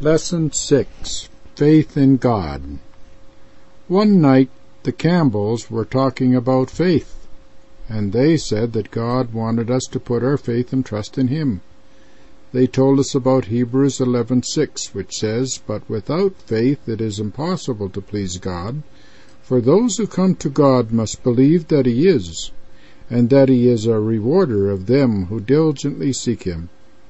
Lesson 6. Faith in God. One night the Campbells were talking about faith, and they said that God wanted us to put our faith and trust in Him. They told us about Hebrews 11:6, which says, "But without faith it is impossible to please God, for those who come to God must believe that He is, and that He is a rewarder of them who diligently seek Him."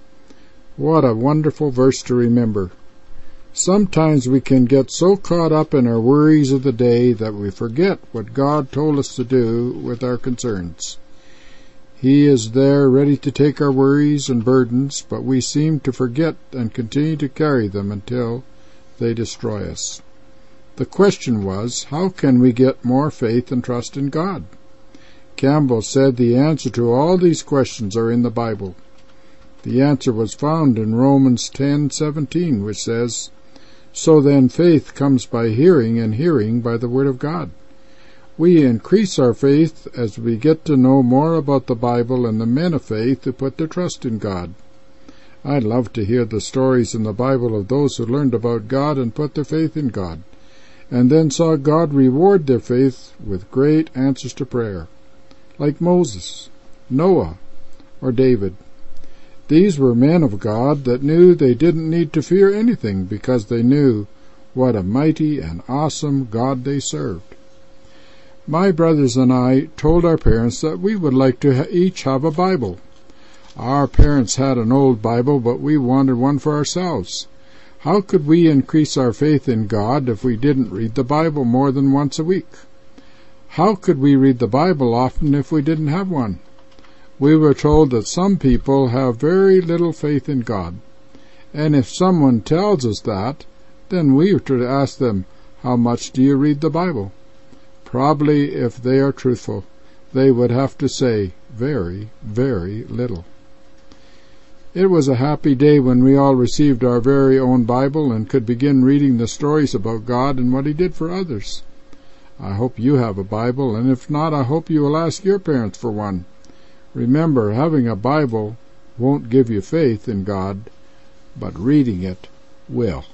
What a wonderful verse to remember. Sometimes we can get so caught up in our worries of the day that we forget what God told us to do with our concerns. He is there ready to take our worries and burdens, but we seem to forget and continue to carry them until they destroy us. The question was, how can we get more faith and trust in God? Campbell said the answer to all these questions are in the Bible. The answer was found in Romans 10:17, which says, "So then faith comes by hearing, and hearing by the Word of God." We increase our faith as we get to know more about the Bible and the men of faith who put their trust in God. I love to hear the stories in the Bible of those who learned about God and put their faith in God, and then saw God reward their faith with great answers to prayer, like Moses, Noah, or David. These were men of God that knew they didn't need to fear anything because they knew what a mighty and awesome God they served. My brothers and I told our parents that we would like to each have a Bible. Our parents had an old Bible, but we wanted one for ourselves. How could we increase our faith in God if we didn't read the Bible more than once a week? How could we read the Bible often if we didn't have one? We were told that some people have very little faith in God, and if someone tells us that, then we are to ask them, "How much do you read the Bible?" Probably, if they are truthful, they would have to say, "Very, very little." It was a happy day when we all received our very own Bible and could begin reading the stories about God and what He did for others. I hope you have a Bible, and if not, I hope you will ask your parents for one. Remember, having a Bible won't give you faith in God, but reading it will.